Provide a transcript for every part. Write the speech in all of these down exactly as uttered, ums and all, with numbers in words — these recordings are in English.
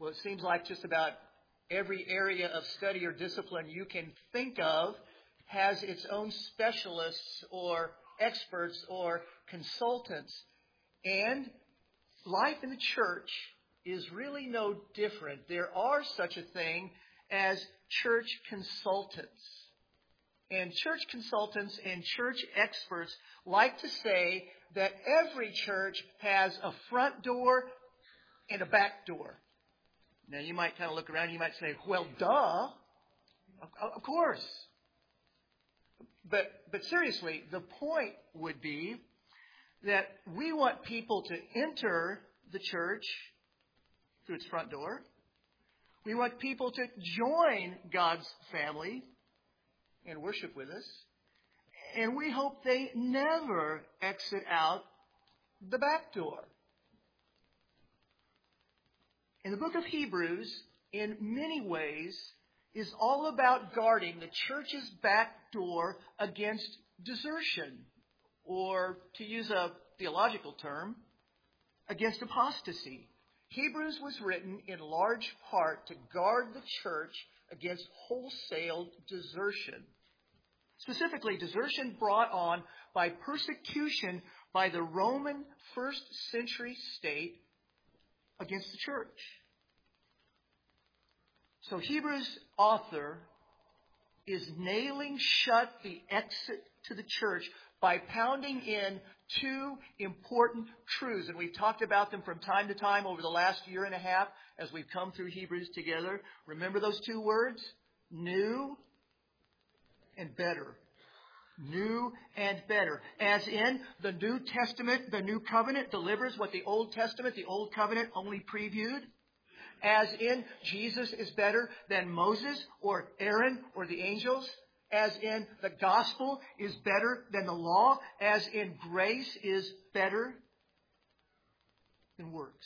it seems like just about every area of study or discipline you can think of has its own specialists or experts or consultants. And life in the church is really no different. There are such a thing as church consultants. And church consultants and church experts like to say that every church has a front door and a back door. Now, you might kind of look around and you might say, well, duh. Of course. But, but seriously, the point would be that we want people to enter the church through its front door. We want people to join God's family and worship with us. And we hope they never exit out the back door. And the book of Hebrews, in many ways, is all about guarding the church's back door against desertion, or to use a theological term, against apostasy. Hebrews was written in large part to guard the church against wholesale desertion. Specifically, desertion brought on by persecution by the Roman first century state against the church. So Hebrews' author is nailing shut the exit to the church by pounding in two important truths. And we've talked about them from time to time over the last year and a half as we've come through Hebrews together. Remember those two words? New and better. New and better. As in, the New Testament, the New Covenant delivers what the Old Testament, the Old Covenant only previewed. As in, Jesus is better than Moses or Aaron or the angels. As in, the gospel is better than the law. As in, grace is better than works.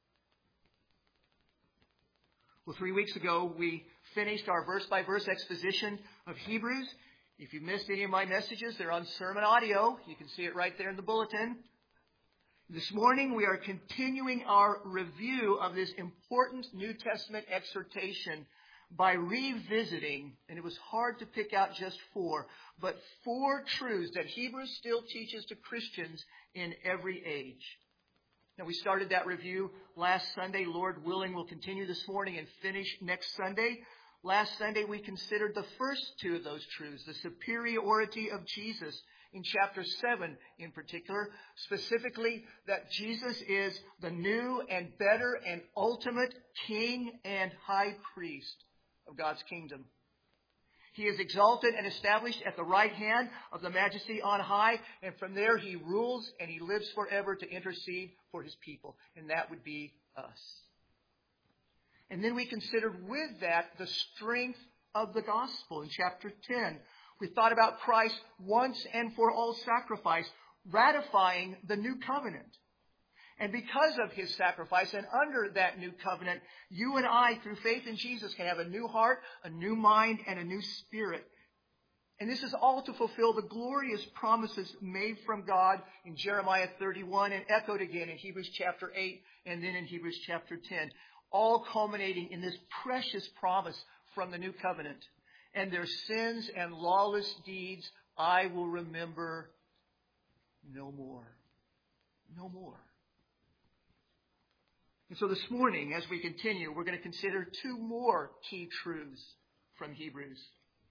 Well, three weeks ago, we finished our verse-by-verse exposition of Hebrews. If you missed any of my messages, they're on sermon audio. You can see it right there in the bulletin. This morning, we are continuing our review of this important New Testament exhortation by revisiting, and it was hard to pick out just four, but four truths that Hebrews still teaches to Christians in every age. Now, we started that review last Sunday. Lord willing, we'll continue this morning and finish next Sunday. Last Sunday, we considered the first two of those truths, the superiority of Jesus in chapter seven in particular, specifically that Jesus is the new and better and ultimate King and High Priest of God's kingdom. He is exalted and established at the right hand of the Majesty on high, and from there he rules and he lives forever to intercede for his people, and that would be us. And then we considered with that the strength of the gospel in chapter ten. We thought about Christ's once and for all sacrifice, ratifying the new covenant. And because of his sacrifice and under that new covenant, you and I, through faith in Jesus, can have a new heart, a new mind, and a new spirit. And this is all to fulfill the glorious promises made from God in Jeremiah thirty-one and echoed again in Hebrews chapter eight and then in Hebrews chapter ten. All culminating in this precious promise from the new covenant. And their sins and lawless deeds I will remember no more. No more. And so this morning, as we continue, we're going to consider two more key truths from Hebrews.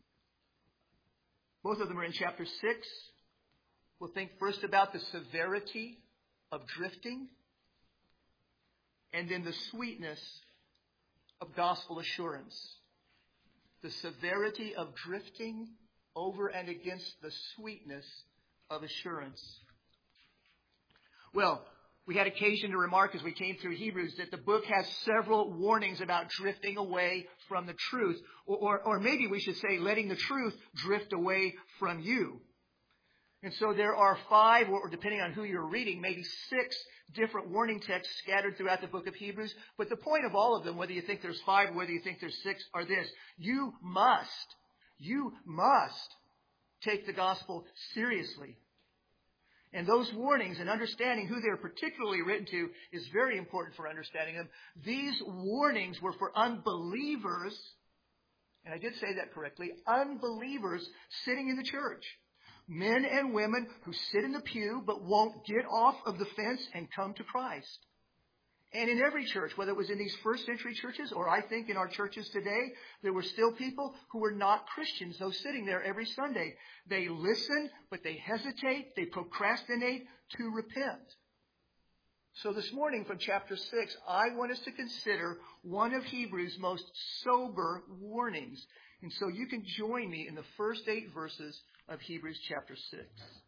Both of them are in chapter six. We'll think first about the severity of drifting, and then the sweetness of gospel assurance. The severity of drifting over and against the sweetness of assurance. Well, we had occasion to remark as we came through Hebrews that the book has several warnings about drifting away from the truth. Or, or, or maybe we should say letting the truth drift away from you. And so there are five, or depending on who you're reading, maybe six different warning texts scattered throughout the book of Hebrews. But the point of all of them, whether you think there's five, whether you think there's six, are this. You must, you must take the gospel seriously. And those warnings and understanding who they're particularly written to is very important for understanding them. These warnings were for unbelievers, and I did say that correctly, unbelievers sitting in the church. Men and women who sit in the pew but won't get off of the fence and come to Christ. And in every church, whether it was in these first century churches or I think in our churches today, there were still people who were not Christians, those sitting there every Sunday. They listen, but they hesitate, they procrastinate to repent. So this morning from chapter six, I want us to consider one of Hebrews' most sober warnings. And so you can join me in the first eight verses of Hebrews chapter six.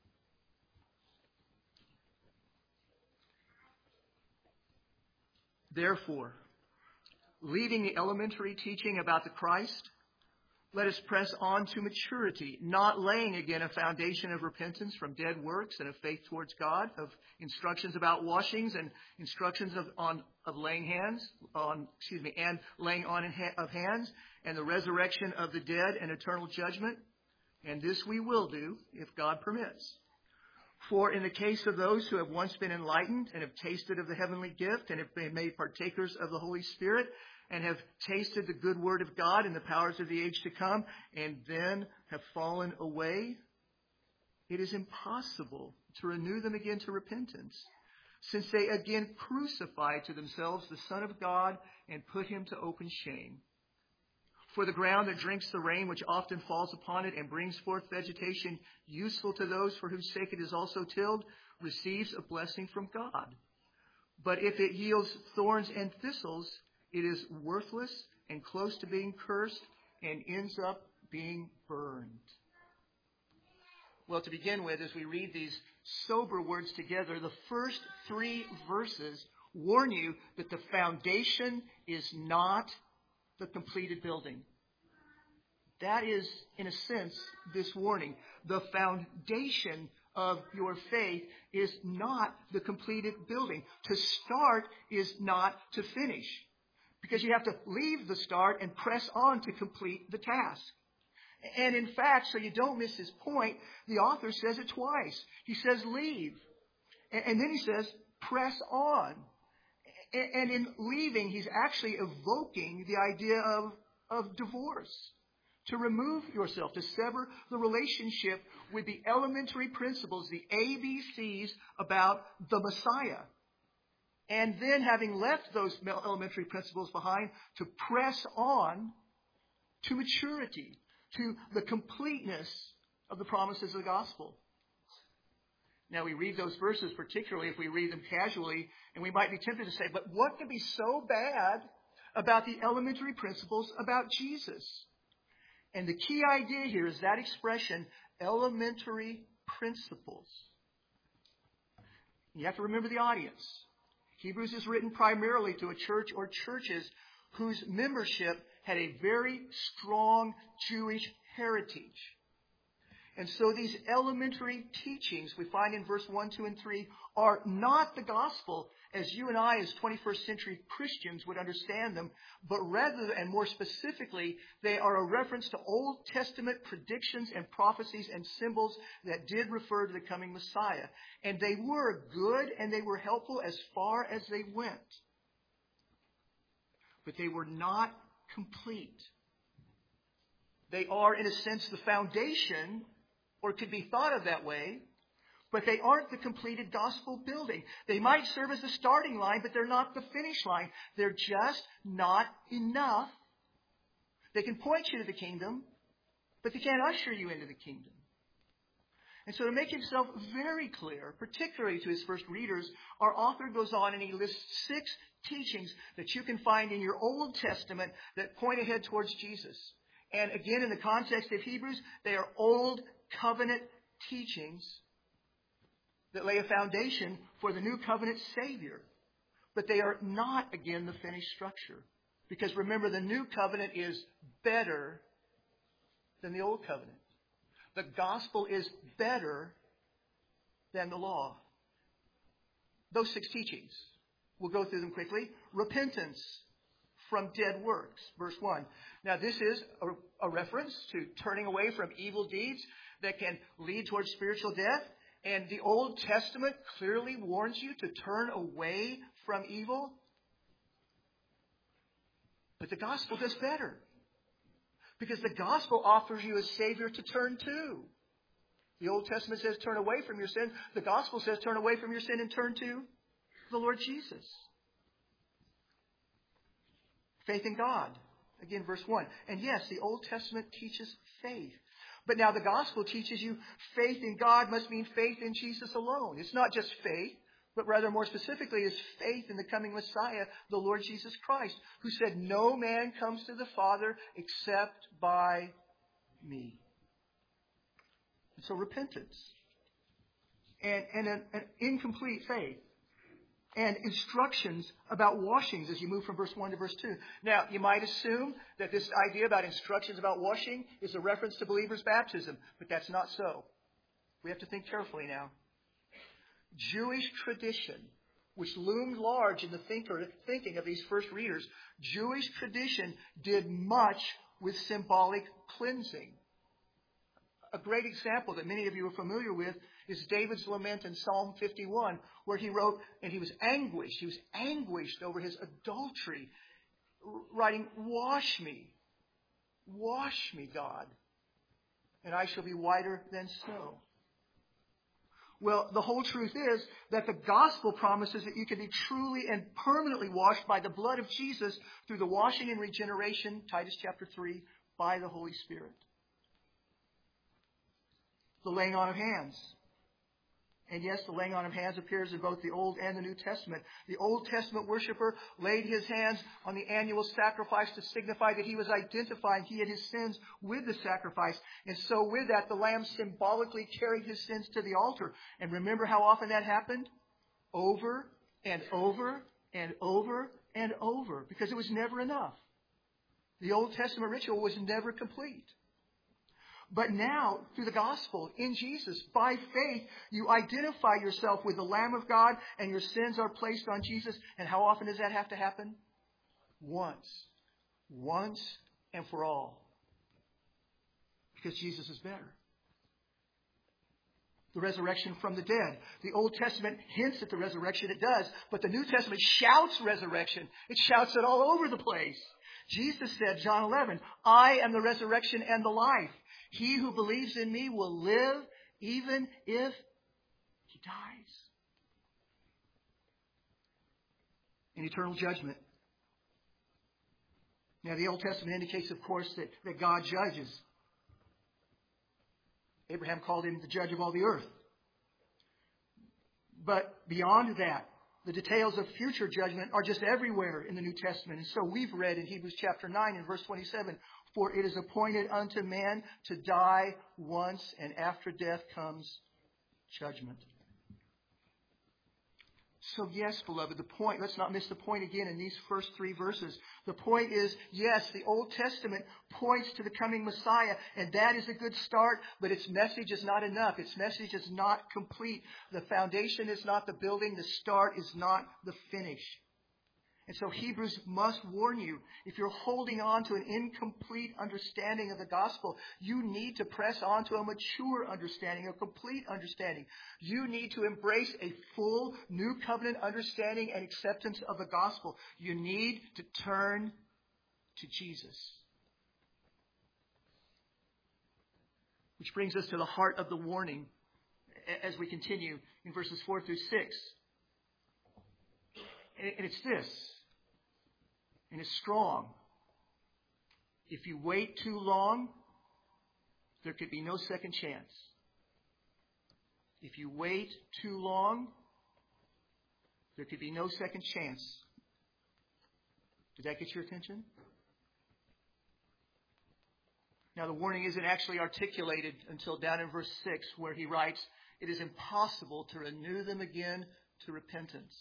Therefore, leaving the elementary teaching about the Christ, let us press on to maturity, not laying again a foundation of repentance from dead works and of faith towards God, of instructions about washings and instructions of on of laying hands on excuse me and laying on of hands and the resurrection of the dead and eternal judgment. And this we will do if God permits. For in the case of those who have once been enlightened and have tasted of the heavenly gift and have been made partakers of the Holy Spirit and have tasted the good word of God and the powers of the age to come and then have fallen away, it is impossible to renew them again to repentance, since they again crucify to themselves the Son of God and put him to open shame. For the ground that drinks the rain which often falls upon it and brings forth vegetation useful to those for whose sake it is also tilled, receives a blessing from God. But if it yields thorns and thistles, it is worthless and close to being cursed and ends up being burned. Well, to begin with, as we read these sober words together, the first three verses warn you that the foundation is not the completed building. That is, in a sense, this warning. The foundation of your faith is not the completed building. To start is not to finish, because you have to leave the start and press on to complete the task. And in fact, so you don't miss his point, the author says it twice. He says leave, and then he says press on. And in leaving, he's actually evoking the idea of, of divorce. To remove yourself, to sever the relationship with the elementary principles, the A B Cs about the Messiah. And then having left those elementary principles behind, to press on to maturity, to the completeness of the promises of the gospel. Now, we read those verses, particularly if we read them casually, and we might be tempted to say, but what can be so bad about the elementary principles about Jesus? And the key idea here is that expression, elementary principles. You have to remember the audience. Hebrews is written primarily to a church or churches whose membership had a very strong Jewish heritage. And so these elementary teachings we find in verse one, two, and three are not the gospel as you and I as twenty-first century Christians would understand them, but rather, and more specifically, they are a reference to Old Testament predictions and prophecies and symbols that did refer to the coming Messiah. And they were good and they were helpful as far as they went. But they were not complete. They are, in a sense, the foundation, or could be thought of that way, but they aren't the completed gospel building. They might serve as the starting line, but they're not the finish line. They're just not enough. They can point you to the kingdom, but they can't usher you into the kingdom. And so to make himself very clear, particularly to his first readers, our author goes on and he lists six teachings that you can find in your Old Testament that point ahead towards Jesus. And again, in the context of Hebrews, they are Old Covenant teachings that lay a foundation for the New Covenant Savior. But they are not, again, the finished structure. Because remember, the New Covenant is better than the Old Covenant. The gospel is better than the law. Those six teachings, we'll go through them quickly. Repentance from dead works, verse one. Now, this is a, a reference to turning away from evil deeds that can lead towards spiritual death And the Old Testament clearly warns you to turn away from evil. But the gospel does better. Because the gospel offers you a Savior to turn to. The Old Testament says turn away from your sin. The gospel says turn away from your sin and turn to the Lord Jesus. Faith in God. Again, verse one. And yes, the Old Testament teaches faith. But now the gospel teaches you faith in God must mean faith in Jesus alone. It's not just faith, but rather more specifically is faith in the coming Messiah, the Lord Jesus Christ, who said, no man comes to the Father except by me. And so repentance and, and an, an incomplete faith and instructions about washings as you move from verse one to verse two. Now, you might assume that this idea about instructions about washing is a reference to believers' baptism, but that's not so. We have to think carefully now. Jewish tradition, which loomed large in the thinker, thinking of these first readers, Jewish tradition did much with symbolic cleansing. A great example that many of you are familiar with is David's lament in Psalm fifty-one, where he wrote, and he was anguished. He was anguished over his adultery, writing, wash me, wash me, God, and I shall be whiter than snow. Well, the whole truth is that the gospel promises that you can be truly and permanently washed by the blood of Jesus through the washing and regeneration, Titus chapter three, by the Holy Spirit. The laying on of hands. And yes, the laying on of hands appears in both the Old and the New Testament. The Old Testament worshiper laid his hands on the annual sacrifice to signify that he was identifying he had his sins with the sacrifice. And so with that, the lamb symbolically carried his sins to the altar. And remember how often that happened? Over and over and over and over. Because it was never enough. The Old Testament ritual was never complete. But now, through the gospel, in Jesus, by faith, you identify yourself with the Lamb of God and your sins are placed on Jesus. And how often does that have to happen? Once. Once and for all. Because Jesus is better. The resurrection from the dead. The Old Testament hints at the resurrection. It does. But the New Testament shouts resurrection. It shouts it all over the place. Jesus said, John eleven, I am the resurrection and the life. He who believes in me will live even if he dies. In eternal judgment. Now, the Old Testament indicates, of course, that, that God judges. Abraham called him the judge of all the earth. But beyond that, the details of future judgment are just everywhere in the New Testament. And so we've read in Hebrews chapter nine and verse twenty-seven, for it is appointed unto man to die once, and after death comes judgment. So yes, beloved, the point, let's not miss the point again in these first three verses. The point is, yes, the Old Testament points to the coming Messiah, and that is a good start, but its message is not enough. Its message is not complete. The foundation is not the building. The start is not the finish. And so Hebrews must warn you, if you're holding on to an incomplete understanding of the gospel, you need to press on to a mature understanding, a complete understanding. You need to embrace a full new covenant understanding and acceptance of the gospel. You need to turn to Jesus. Which brings us to the heart of the warning as we continue in verses four through six. And it's this. And it's strong. If you wait too long, there could be no second chance. If you wait too long, there could be no second chance. Did that get your attention? Now, the warning isn't actually articulated until down in verse six, where he writes, it is impossible to renew them again to repentance.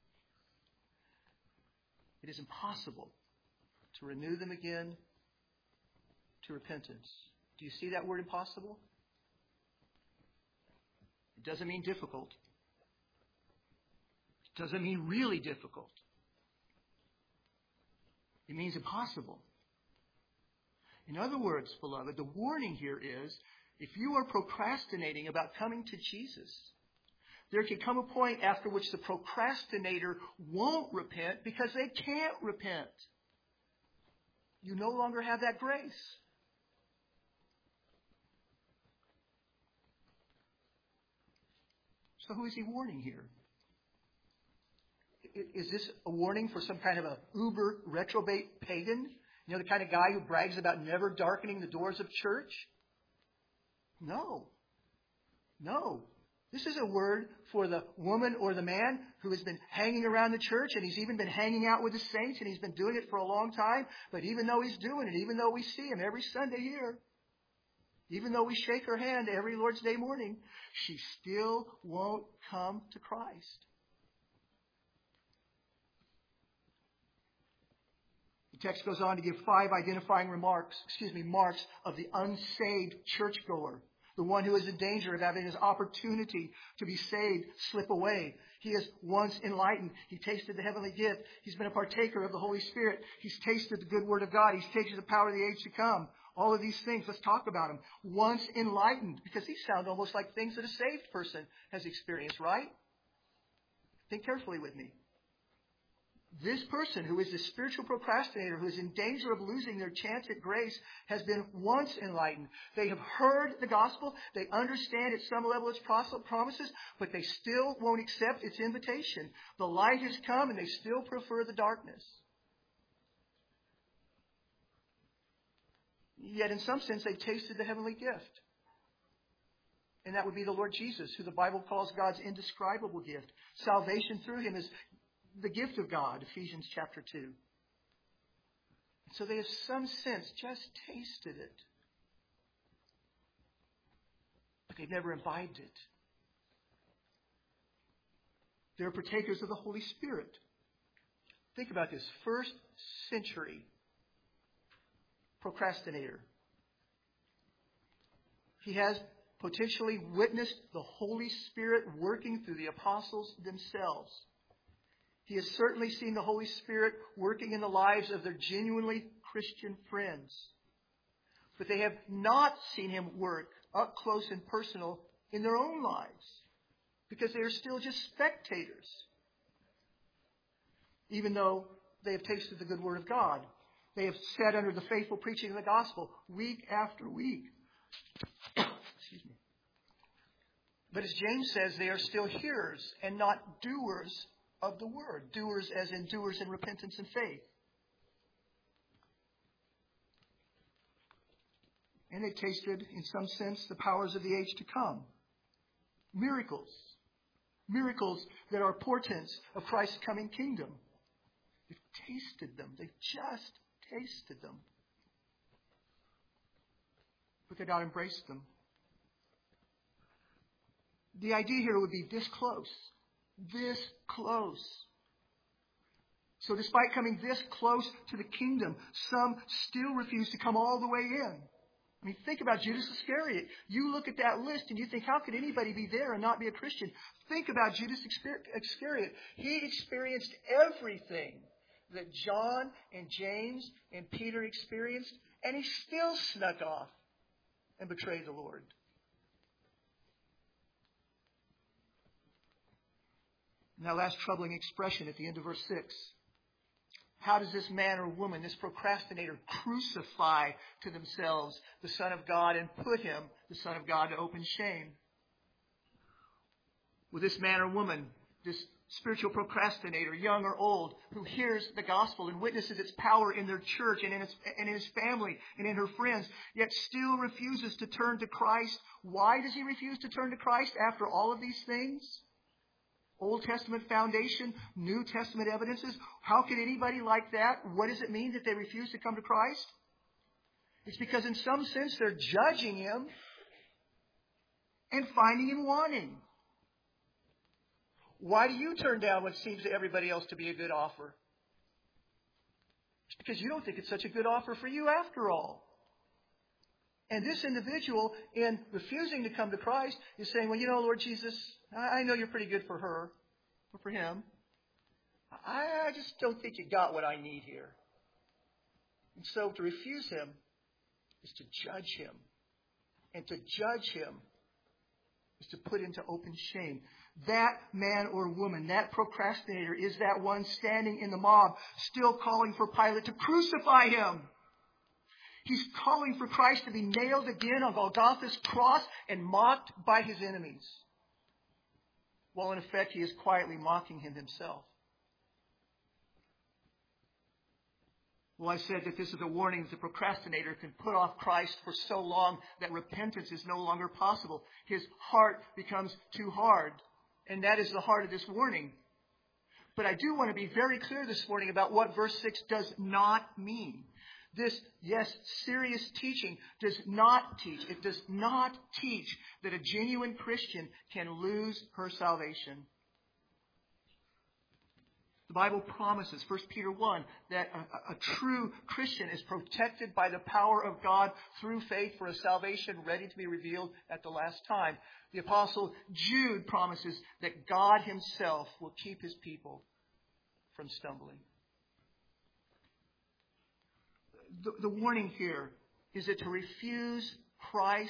It is impossible to renew them again to repentance. Do you see that word impossible? It doesn't mean difficult. It doesn't mean really difficult. It means impossible. In other words, beloved, the warning here is If you are procrastinating about coming to Jesus, there can come a point after which the procrastinator won't repent because they can't repent. You no longer have that grace. So who is he warning here? Is this a warning for some kind of a uber reprobate pagan? You know, the kind of guy who brags about never darkening the doors of church? No. No. This is a word for the woman or the man who has been hanging around the church, and he's even been hanging out with the saints, and he's been doing it for a long time. But even though he's doing it, even though we see him every Sunday here, even though we shake her hand every Lord's Day morning, she still won't come to Christ. The text goes on to give five identifying remarks, excuse me, marks of the unsaved churchgoer. The one who is in danger of having his opportunity to be saved slip away. He is once enlightened. He tasted the heavenly gift. He's been a partaker of the Holy Spirit. He's tasted the good word of God. He's tasted the power of the age to come. All of these things, let's talk about them. Once enlightened, because these sound almost like things that a saved person has experienced, right? Think carefully with me. This person who is a spiritual procrastinator, who is in danger of losing their chance at grace, has been once enlightened. They have heard the gospel. They understand at some level its promises, but they still won't accept its invitation. The light has come, and they still prefer the darkness. Yet in some sense, they've tasted the heavenly gift. And that would be the Lord Jesus, who the Bible calls God's indescribable gift. Salvation through him is the gift of God, Ephesians chapter two. So they have some sense just tasted it. But they've never imbibed it. They're partakers of the Holy Spirit. Think about this. First century procrastinator. He has potentially witnessed the Holy Spirit working through the apostles themselves. He has certainly seen the Holy Spirit working in the lives of their genuinely Christian friends. But they have not seen him work up close and personal in their own lives because they are still just spectators, even though they have tasted the good word of God. They have sat under the faithful preaching of the gospel week after week. Excuse me. But as James says, they are still hearers and not doers of the word. Doers as in doers in repentance and faith. And they tasted, in some sense, the powers of the age to come. Miracles. Miracles that are portents of Christ's coming kingdom. They've tasted them. They've just tasted them. But they've not embraced them. The idea here would be this close. This close. So despite coming this close to the kingdom, some still refuse to come all the way in. I mean, think about Judas Iscariot. You look at that list and you think, how could anybody be there and not be a Christian? Think about Judas Iscariot. He experienced everything that John and James and Peter experienced, and he still snuck off and betrayed the Lord. And that last troubling expression at the end of verse six. How does this man or woman, this procrastinator, crucify to themselves the Son of God and put him, the Son of God, to open shame? With this man or woman, this spiritual procrastinator, young or old, who hears the gospel and witnesses its power in their church and in, its, and in his family and in her friends, yet still refuses to turn to Christ. Why does he refuse to turn to Christ after all of these things? Old Testament foundation, New Testament evidences. How can anybody like that? What does it mean that they refuse to come to Christ? It's because in some sense they're judging him and finding him wanting. Why do you turn down what seems to everybody else to be a good offer? It's because you don't think it's such a good offer for you after all. And this individual, in refusing to come to Christ, is saying, well, you know, Lord Jesus, I know you're pretty good for her, or for him. I just don't think you got what I need here. And so to refuse him is to judge him And to judge him is to put into open shame. That man or woman, that procrastinator, is that one standing in the mob, still calling for Pilate to crucify him. He's calling for Christ to be nailed again on Golgotha's cross and mocked by his enemies. While in effect he is quietly mocking him himself. Well, I said that this is a warning that the procrastinator can put off Christ for so long that repentance is no longer possible. His heart becomes too hard. And that is the heart of this warning. But I do want to be very clear this morning about what verse six does not mean. This, yes, serious teaching does not teach. It does not teach that a genuine Christian can lose her salvation. The Bible promises, First Peter one, that a, a true Christian is protected by the power of God through faith for a salvation ready to be revealed at the last time. The Apostle Jude promises that God himself will keep his people from stumbling. The, the warning here is that to refuse Christ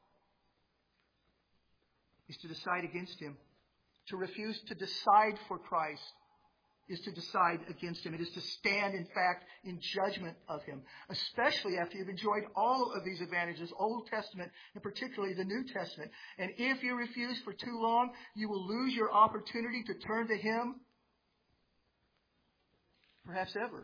is to decide against him. To refuse to decide for Christ is to decide against him. It is to stand, in fact, in judgment of him, especially after you've enjoyed all of these advantages, Old Testament and particularly the New Testament. And if you refuse for too long, you will lose your opportunity to turn to him, perhaps ever.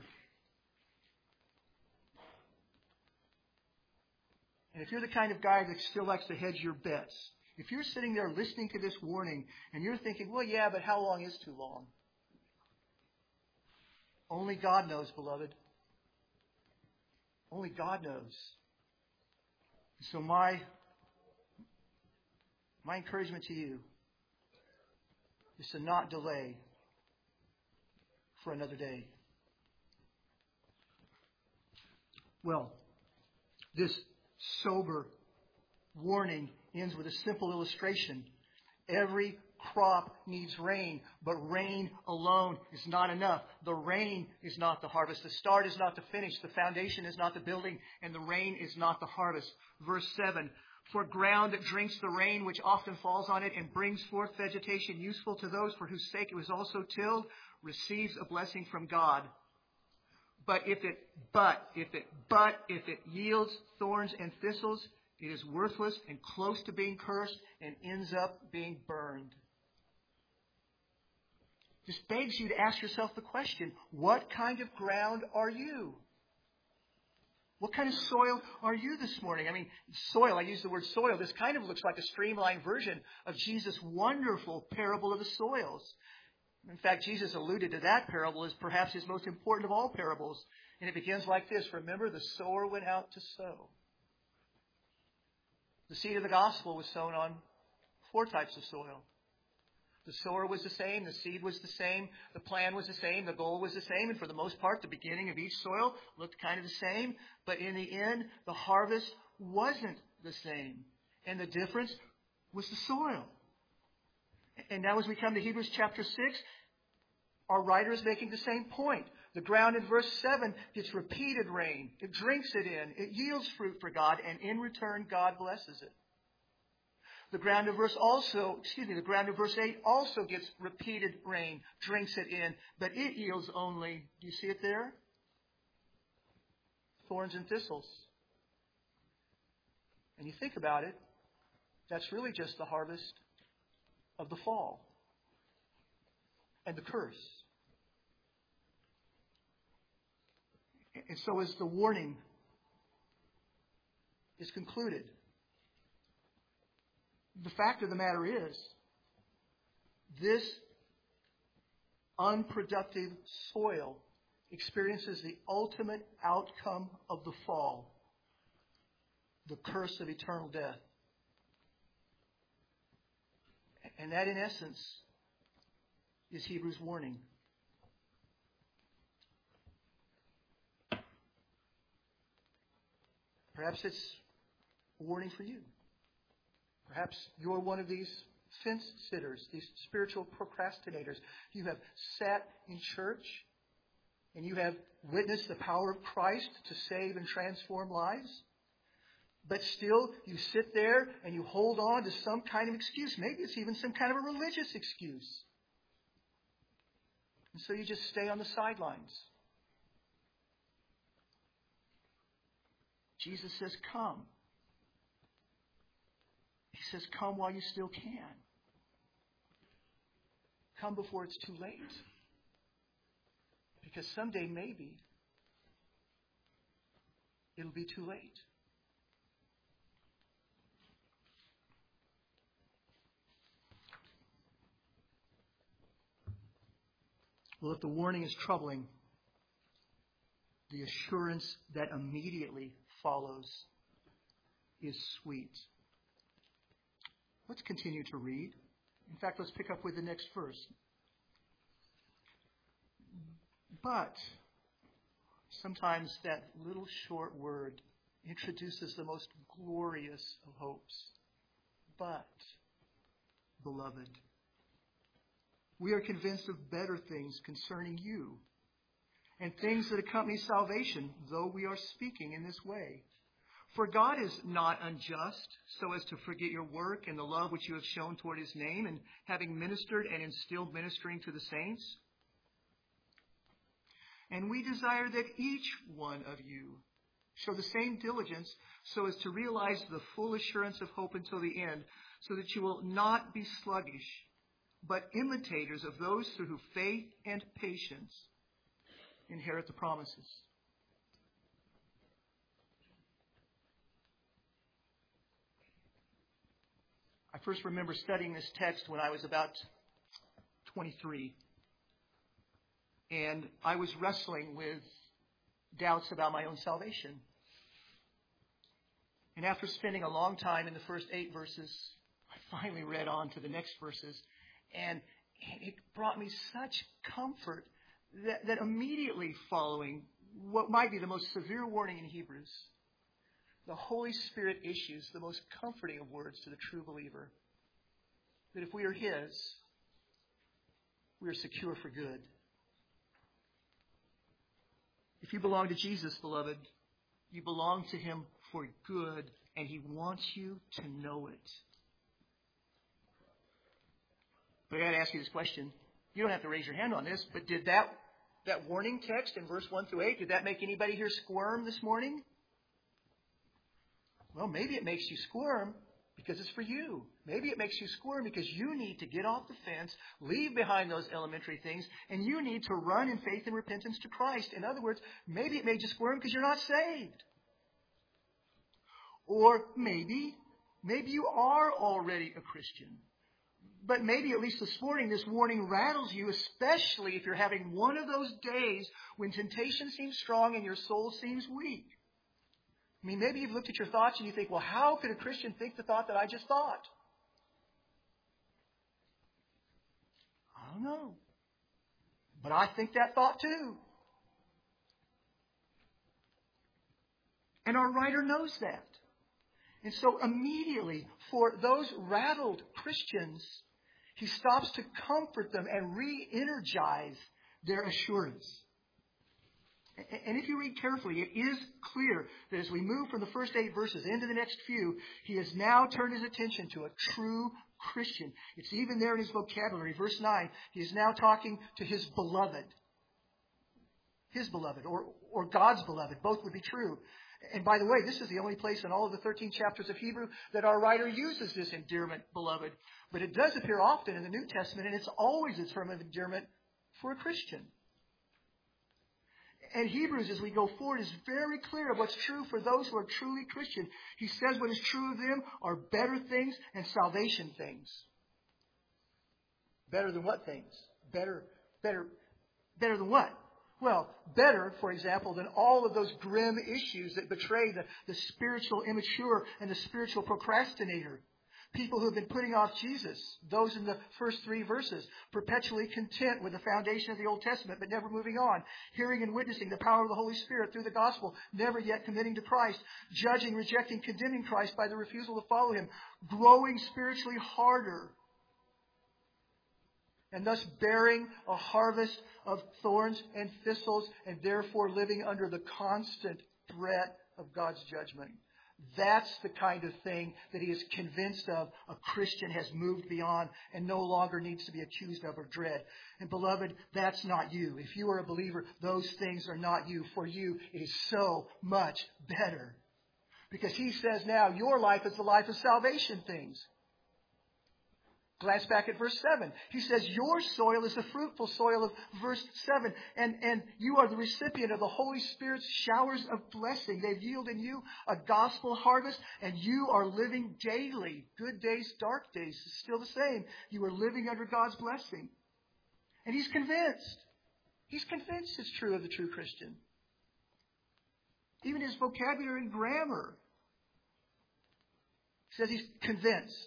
And if you're the kind of guy that still likes to hedge your bets, if you're sitting there listening to this warning and you're thinking, well, yeah, but how long is too long? Only God knows, beloved. Only God knows. So my, my encouragement to you is to not delay for another day. Well, this sober warning ends with a simple illustration. Every crop needs rain, but rain alone is not enough. The rain is not the harvest. The start is not the finish. The foundation is not the building, and the rain is not the harvest. Verse seven, for ground that drinks the rain which often falls on it and brings forth vegetation useful to those for whose sake it was also tilled, receives a blessing from God. But if it, but if it, but if it yields thorns and thistles, it is worthless and close to being cursed and ends up being burned. This begs you to ask yourself the question, what kind of ground are you? What kind of soil are you this morning? I mean, soil, I use the word soil. This kind of looks like a streamlined version of Jesus' wonderful parable of the soils. In fact, Jesus alluded to that parable as perhaps his most important of all parables. And it begins like this. Remember, the sower went out to sow. The seed of the gospel was sown on four types of soil. The sower was the same. The seed was the same. The plan was the same. The goal was the same. And for the most part, the beginning of each soil looked kind of the same. But in the end, the harvest wasn't the same. And the difference was the soil. And now as we come to Hebrews chapter six, our writer is making the same point. The ground in verse seven gets repeated rain. It drinks it in. It yields fruit for God, and in return, God blesses it. The ground of verse also, excuse me, the ground of verse eight also gets repeated rain, drinks it in, but it yields only, do you see it there? Thorns and thistles. And you think about it, that's really just the harvest of the fall and the curse. And so as the warning is concluded, the fact of the matter is, this unproductive soil experiences the ultimate outcome of the fall, the curse of eternal death. And that, in essence, is Hebrews' warning. Perhaps it's a warning for you. Perhaps you're one of these fence sitters, these spiritual procrastinators. You have sat in church and you have witnessed the power of Christ to save and transform lives. But still, you sit there and you hold on to some kind of excuse. Maybe it's even some kind of a religious excuse. And so you just stay on the sidelines. Jesus says, come. He says, come while you still can. Come before it's too late. Because someday, maybe, it'll be too late. Well, if the warning is troubling, the assurance that immediately follows is sweet. Let's continue to read. In fact, let's pick up with the next verse. But sometimes that little short word introduces the most glorious of hopes. But, beloved, we are convinced of better things concerning you, and things that accompany salvation, though we are speaking in this way. For God is not unjust, so as to forget your work and the love which you have shown toward His name, and having ministered and instilled ministering to the saints. And we desire that each one of you show the same diligence, so as to realize the full assurance of hope until the end, so that you will not be sluggish, but imitators of those through whom faith and patience inherit the promises. I first remember studying this text when I was about twenty-three. And I was wrestling with doubts about my own salvation. And after spending a long time in the first eight verses, I finally read on to the next verses. And it brought me such comfort that, that immediately following what might be the most severe warning in Hebrews, the Holy Spirit issues the most comforting of words to the true believer. That if we are His, we are secure for good. If you belong to Jesus, beloved, you belong to Him for good, and He wants you to know it. But I got to ask you this question. You don't have to raise your hand on this, but did that, that warning text in verse one through eight, did that make anybody here squirm this morning? Well, maybe it makes you squirm because it's for you. Maybe it makes you squirm because you need to get off the fence, leave behind those elementary things, and you need to run in faith and repentance to Christ. In other words, maybe it made you squirm because you're not saved. Or maybe, maybe you are already a Christian. But maybe at least this morning this warning rattles you, especially if you're having one of those days when temptation seems strong and your soul seems weak. I mean, maybe you've looked at your thoughts and you think, well, how could a Christian think the thought that I just thought? I don't know. But I think that thought too. And our writer knows that. And so immediately, for those rattled Christians, he stops to comfort them and re-energize their assurance. And if you read carefully, it is clear that as we move from the first eight verses into the next few, he has now turned his attention to a true Christian. It's even there in his vocabulary. Verse nine, he is now talking to his beloved. His beloved, or, or God's beloved. Both would be true. And by the way, this is the only place in all of the thirteen chapters of Hebrew that our writer uses this endearment, beloved. But it does appear often in the New Testament, and it's always a term of endearment for a Christian. And Hebrews, as we go forward, is very clear of what's true for those who are truly Christian. He says what is true of them are better things and salvation things. Better than what things? Better, better, better than what? Well, better, for example, than all of those grim issues that betray the, the spiritual immature and the spiritual procrastinator. People who have been putting off Jesus, those in the first three verses, perpetually content with the foundation of the Old Testament, but never moving on, hearing and witnessing the power of the Holy Spirit through the gospel, never yet committing to Christ, judging, rejecting, condemning Christ by the refusal to follow Him, growing spiritually harder, and thus bearing a harvest of thorns and thistles, and therefore living under the constant threat of God's judgment. That's the kind of thing that he is convinced of a Christian has moved beyond and no longer needs to be accused of or dread. And beloved, that's not you. If you are a believer, those things are not you. For you, it is so much better. Because he says now, your life is the life of salvation things. Glance back at verse seven. He says, your soil is the fruitful soil of verse seven. And, and you are the recipient of the Holy Spirit's showers of blessing. They've yielded you a gospel harvest, and you are living daily. Good days, dark days, it's still the same. You are living under God's blessing. And he's convinced. He's convinced it's true of the true Christian. Even his vocabulary and grammar says he's convinced.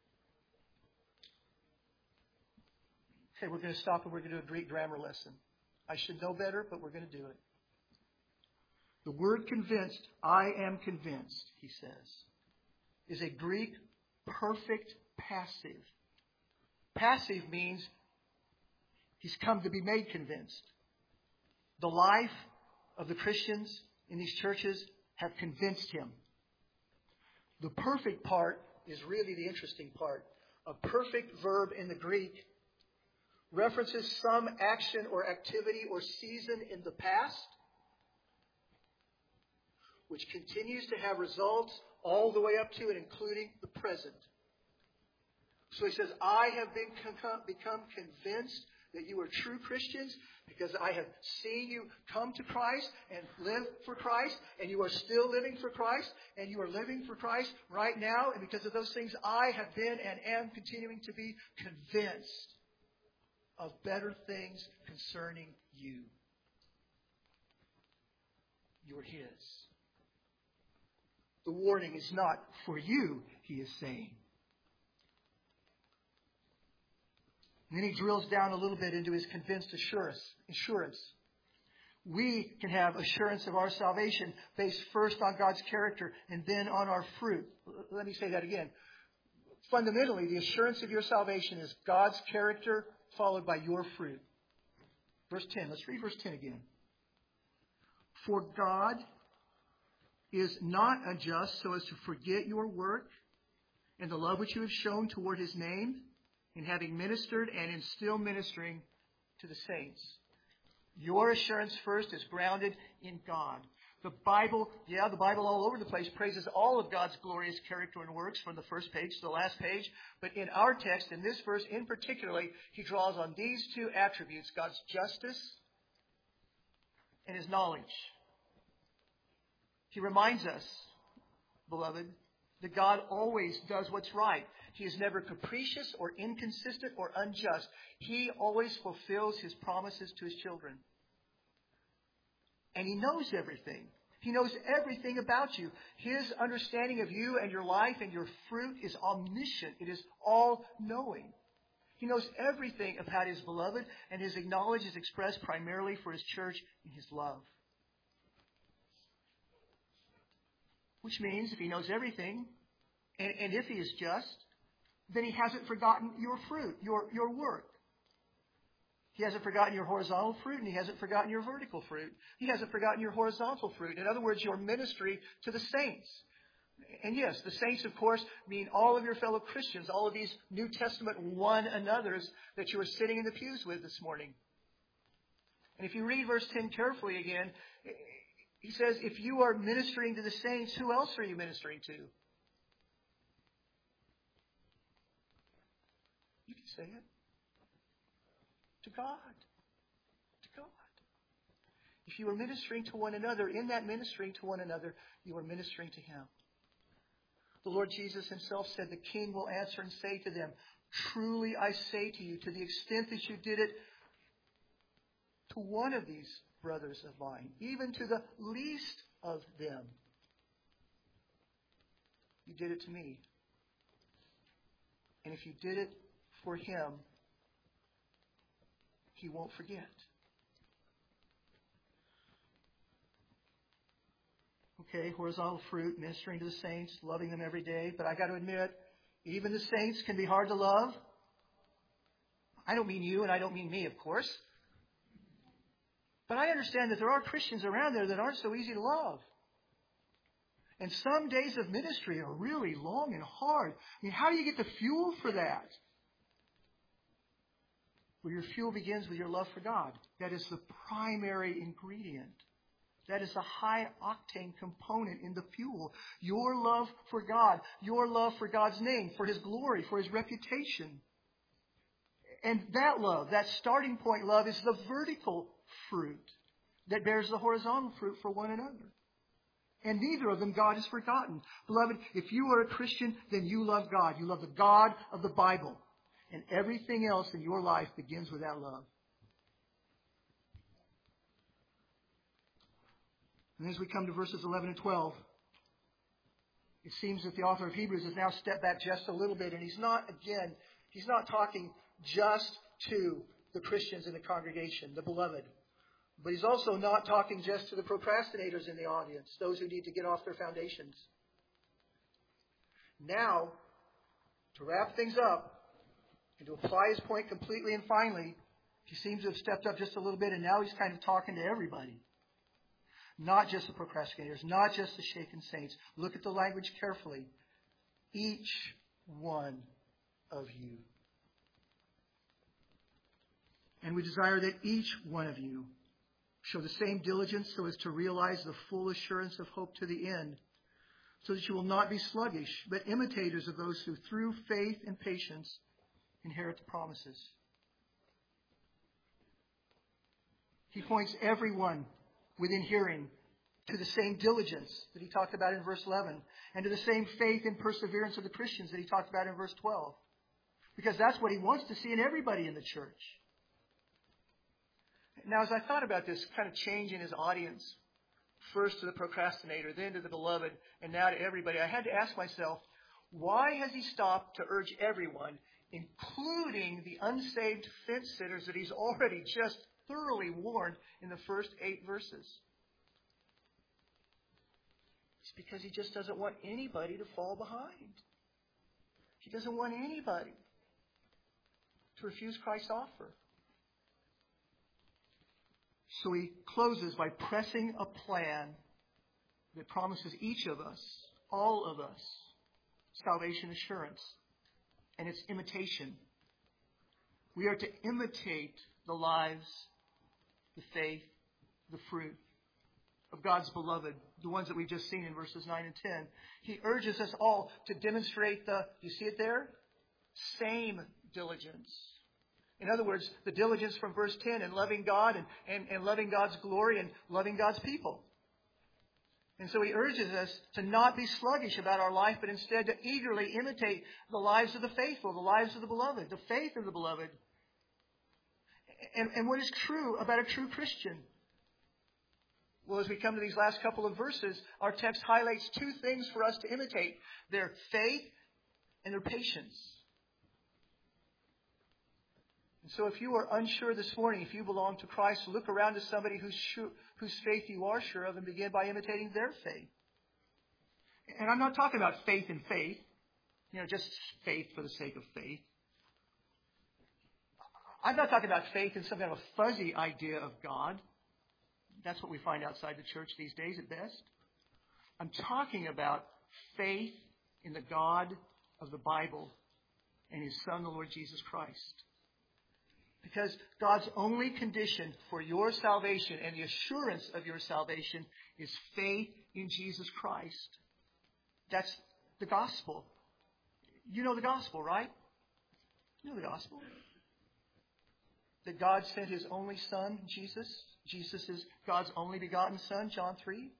Okay, we're going to stop and we're going to do a Greek grammar lesson. I should know better, but we're going to do it. The word convinced, I am convinced, he says, is a Greek perfect passive. Passive means he's come to be made convinced. The life of the Christians in these churches have convinced him. The perfect part is really the interesting part. A perfect verb in the Greek references some action or activity or season in the past, which continues to have results all the way up to and including the present. So he says, I have been become convinced that you are true Christians because I have seen you come to Christ and live for Christ, and you are still living for Christ, and you are living for Christ right now, and because of those things, I have been and am continuing to be convinced of better things concerning you. You're his. The warning is not for you, he is saying. And then he drills down a little bit into his convinced assurance. assurance. We can have assurance of our salvation based first on God's character and then on our fruit. Let me say that again. Fundamentally, the assurance of your salvation is God's character followed by your fruit. Verse ten. Let's read verse ten again. For God is not unjust so as to forget your work and the love which you have shown toward his name in having ministered and in still ministering to the saints. Your assurance first is grounded in God. The Bible, yeah, the Bible all over the place praises all of God's glorious character and works from the first page to the last page. But in our text, in this verse in particular, he draws on these two attributes, God's justice and his knowledge. He reminds us, beloved, that God always does what's right. He is never capricious or inconsistent or unjust. He always fulfills his promises to his children. And he knows everything. He knows everything about you. His understanding of you and your life and your fruit is omniscient. It is all-knowing. He knows everything about his beloved, and his knowledge is expressed primarily for his church in his love. Which means if he knows everything, and, and if he is just, then he hasn't forgotten your fruit, your, your work. He hasn't forgotten your horizontal fruit, and he hasn't forgotten your vertical fruit. He hasn't forgotten your horizontal fruit. In other words, your ministry to the saints. And yes, the saints, of course, mean all of your fellow Christians, all of these New Testament one another's that you are sitting in the pews with this morning. And if you read verse ten carefully again, he says, if you are ministering to the saints, who else are you ministering to? You can say it. To God. To God. If you are ministering to one another, in that ministering to one another, you are ministering to him. The Lord Jesus himself said, the King will answer and say to them, truly I say to you, to the extent that you did it to one of these brothers of mine, even to the least of them, you did it to me. And if you did it for him, he won't forget. Okay, horizontal fruit, ministering to the saints, loving them every day. But I got to admit, even the saints can be hard to love. I don't mean you, and I don't mean me, of course. But I understand that there are Christians around there that aren't so easy to love. And some days of ministry are really long and hard. I mean, how do you get the fuel for that? Well, your fuel begins with your love for God. That is the primary ingredient. That is the high octane component in the fuel. Your love for God. Your love for God's name, for His glory, for His reputation. And that love, that starting point love, is the vertical fruit that bears the horizontal fruit for one another. And neither of them God has forgotten. Beloved, if you are a Christian, then you love God. You love the God of the Bible. And everything else in your life begins with that love. And as we come to verses eleven and twelve, it seems that the author of Hebrews has now stepped back just a little bit. And he's not, again, he's not talking just to the Christians in the congregation, the beloved. But he's also not talking just to the procrastinators in the audience, those who need to get off their foundations. Now, to wrap things up and to apply his point completely and finally, he seems to have stepped up just a little bit, and now he's kind of talking to everybody. Not just the procrastinators, not just the shaken saints. Look at the language carefully. Each one of you. And we desire that each one of you show the same diligence so as to realize the full assurance of hope to the end, so that you will not be sluggish, but imitators of those who through faith and patience inherit the promises. He points everyone within hearing to the same diligence that he talked about in verse eleven, and to the same faith and perseverance of the Christians that he talked about in verse twelve. Because that's what he wants to see in everybody in the church. Now, as I thought about this kind of change in his audience, first to the procrastinator, then to the beloved, and now to everybody, I had to ask myself, why has he stopped to urge everyone, including the unsaved fence sitters that he's already just thoroughly warned in the first eight verses? It's because he just doesn't want anybody to fall behind. He doesn't want anybody to refuse Christ's offer. So he closes by pressing a plan that promises each of us, all of us, salvation assurance and its imitation. We are to imitate the lives, the faith, the fruit of God's beloved, the ones that we've just seen in verses nine and ten. He urges us all to demonstrate the, you see it there? Same diligence. In other words, the diligence from verse ten in loving God and, and, and loving God's glory and loving God's people. And so he urges us to not be sluggish about our life, but instead to eagerly imitate the lives of the faithful, the lives of the beloved, the faith of the beloved. And, and what is true about a true Christian? Well, as we come to these last couple of verses, our text highlights two things for us to imitate: their faith and their patience. And so if you are unsure this morning, if you belong to Christ, look around to somebody whose, sure, whose faith you are sure of and begin by imitating their faith. And I'm not talking about faith in faith, you know, just faith for the sake of faith. I'm not talking about faith in some kind of a fuzzy idea of God. That's what we find outside the church these days at best. I'm talking about faith in the God of the Bible and His Son, the Lord Jesus Christ. Because God's only condition for your salvation and the assurance of your salvation is faith in Jesus Christ. That's the gospel. You know the gospel, right? You know the gospel. That God sent His only Son, Jesus. Jesus is God's only begotten Son, John three.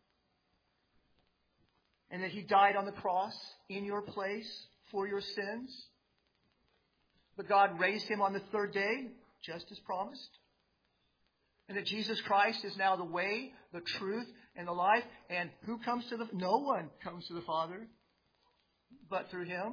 And that He died on the cross in your place for your sins. But God raised Him on the third day, just as promised. And that Jesus Christ is now the way, the truth, and the life. And who comes to the... No one comes to the Father but through Him.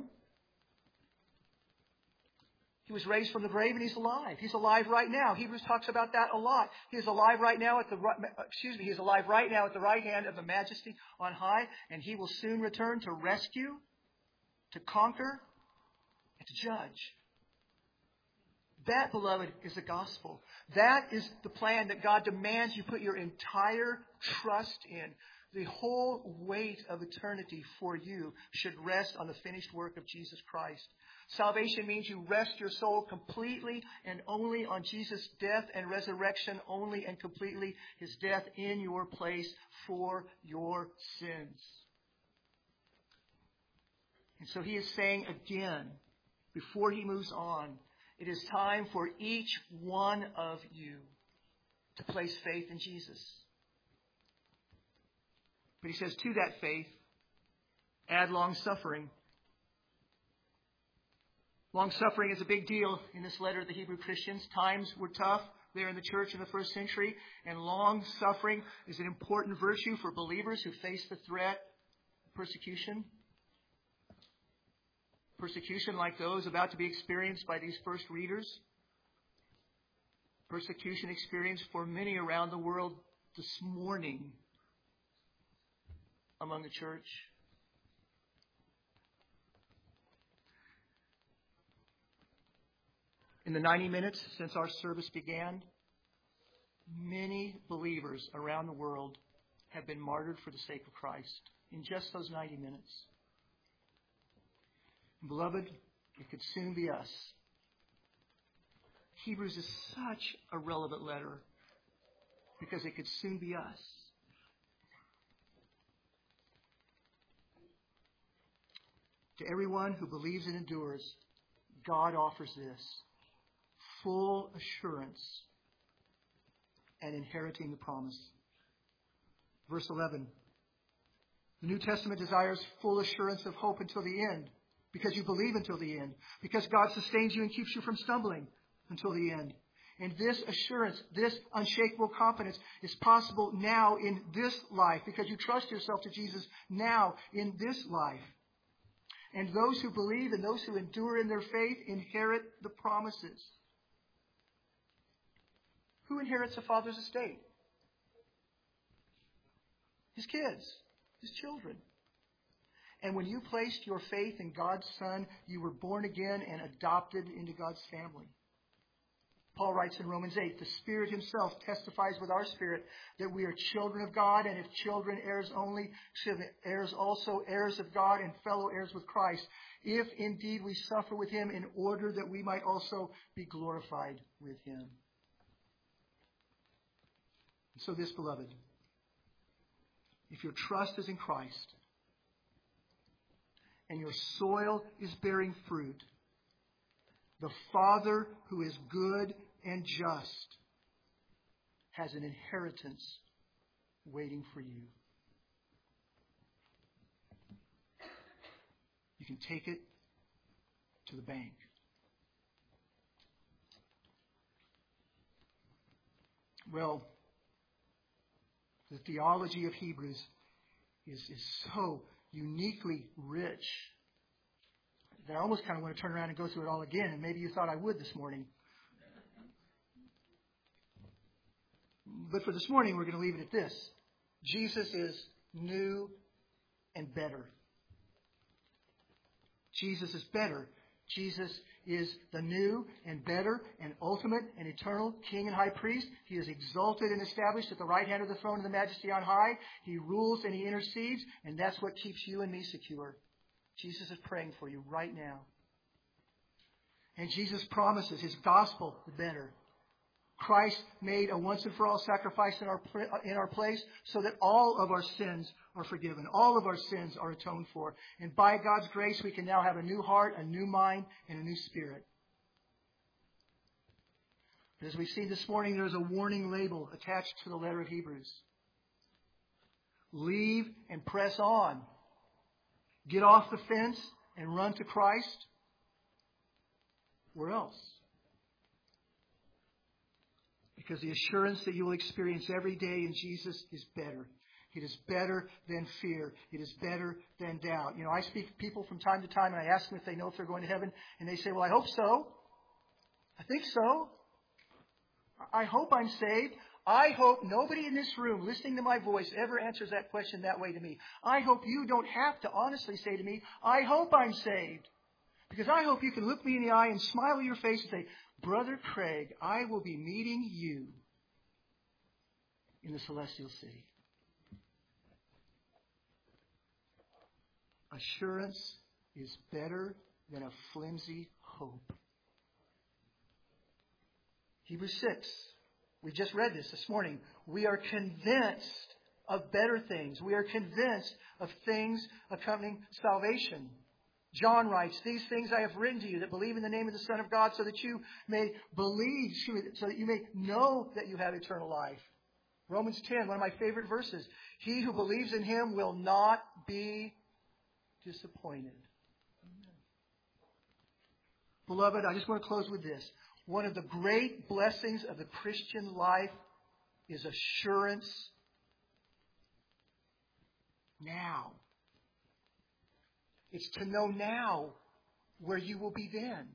He was raised from the grave and He's alive. He's alive right now. Hebrews talks about that a lot. He is alive right now at the... Excuse me. He is alive right now at the right hand of the Majesty on high. And He will soon return to rescue, to conquer, and to judge. That, beloved, is the gospel. That is the plan that God demands you put your entire trust in. The whole weight of eternity for you should rest on the finished work of Jesus Christ. Salvation means you rest your soul completely and only on Jesus' death and resurrection, only and completely His death in your place for your sins. And so He is saying again, before He moves on, it is time for each one of you to place faith in Jesus. But He says, to that faith, add long suffering. Long suffering is a big deal in this letter to the Hebrew Christians. Times were tough there in the church in the first century, and long suffering is an important virtue for believers who face the threat of persecution. Persecution like those about to be experienced by these first readers. Persecution experienced for many around the world this morning among the church. In the ninety minutes since our service began, many believers around the world have been martyred for the sake of Christ in just those ninety minutes. Beloved, it could soon be us. Hebrews is such a relevant letter because it could soon be us. To everyone who believes and endures, God offers this: full assurance and inheriting the promise. Verse eleven. The New Testament desires full assurance of hope until the end, because you believe until the end, because God sustains you and keeps you from stumbling until the end. And this assurance, this unshakable confidence is possible now in this life, because you trust yourself to Jesus now in this life. And those who believe and those who endure in their faith inherit the promises. Who inherits a father's estate? His kids, his children. And when you placed your faith in God's Son, you were born again and adopted into God's family. Paul writes in Romans eight, the Spirit Himself testifies with our spirit that we are children of God, and if children, heirs only, heirs also, heirs of God, and fellow heirs with Christ, if indeed we suffer with Him in order that we might also be glorified with Him. And so this, beloved, if your trust is in Christ, and your soil is bearing fruit, the Father who is good and just has an inheritance waiting for you. You can take it to the bank. Well, the theology of Hebrews is, is so uniquely rich that I almost kind of want to turn around and go through it all again, and maybe you thought I would this morning. But for this morning, we're going to leave it at this. Jesus is new and better. Jesus is better. Jesus is the new and better and ultimate and eternal King and High Priest. He is exalted and established at the right hand of the throne of the Majesty on high. He rules and He intercedes, and that's what keeps you and me secure. Jesus is praying for you right now. And Jesus promises His gospel the better. Christ made a once and for all sacrifice in our in our place so that all of our sins are forgiven. All of our sins are atoned for. And by God's grace, we can now have a new heart, a new mind, and a new spirit. As we see this morning, there's a warning label attached to the letter of Hebrews. Leave and press on. Get off the fence and run to Christ. Where else? Because the assurance that you will experience every day in Jesus is better. It is better than fear. It is better than doubt. You know, I speak to people from time to time and I ask them if they know if they're going to heaven. And they say, well, I hope so. I think so. I hope I'm saved. I hope nobody in this room listening to my voice ever answers that question that way to me. I hope you don't have to honestly say to me, I hope I'm saved. Because I hope you can look me in the eye and smile at your face and say, Brother Craig, I will be meeting you in the celestial city. Assurance is better than a flimsy hope. Hebrews six. We just read this this morning. We are convinced of better things. We are convinced of things accompanying salvation. John writes, "These things I have written to you that believe in the name of the Son of God, so that you may believe, so that you may know that you have eternal life." Romans ten, one of my favorite verses. "He who believes in Him will not be disappointed." Amen. Beloved, I just want to close with this. One of the great blessings of the Christian life is assurance now. It's to know now where you will be then.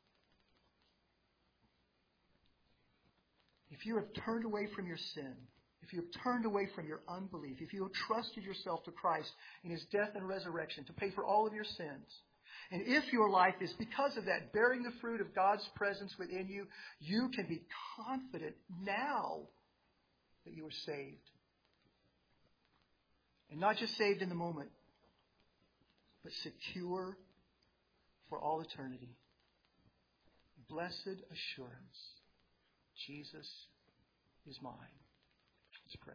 If you have turned away from your sin, if you have turned away from your unbelief, if you have trusted yourself to Christ in His death and resurrection to pay for all of your sins, and if your life is because of that bearing the fruit of God's presence within you, you can be confident now that you are saved. And not just saved in the moment, but secure for all eternity. Blessed assurance. Jesus is mine. Let's pray.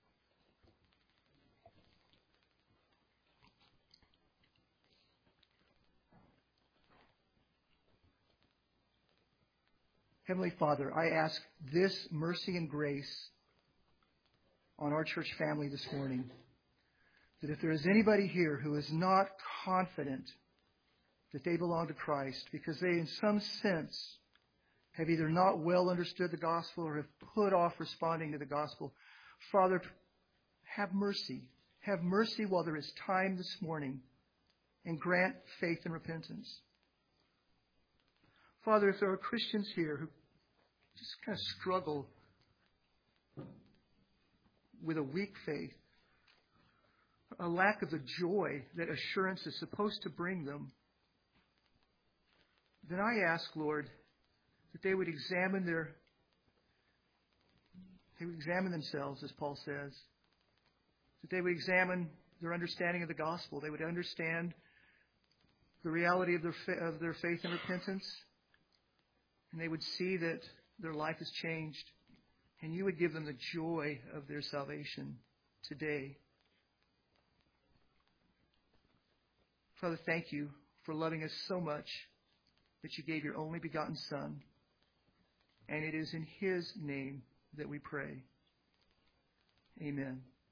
Heavenly Father, I ask this mercy and grace on our church family this morning, that if there is anybody here who is not confident that they belong to Christ because they in some sense have either not well understood the gospel or have put off responding to the gospel, Father, have mercy. Have mercy while there is time this morning, and grant faith and repentance. Father, if there are Christians here who just kind of struggle with a weak faith, a lack of the joy that assurance is supposed to bring them, then I ask, Lord, that they would examine their, they would examine themselves, as Paul says, that they would examine their understanding of the gospel. They would understand the reality of their, of their faith and repentance, and they would see that their life has changed, and you would give them the joy of their salvation today. Father, thank you for loving us so much that you gave your only begotten Son, and it is in His name that we pray. Amen.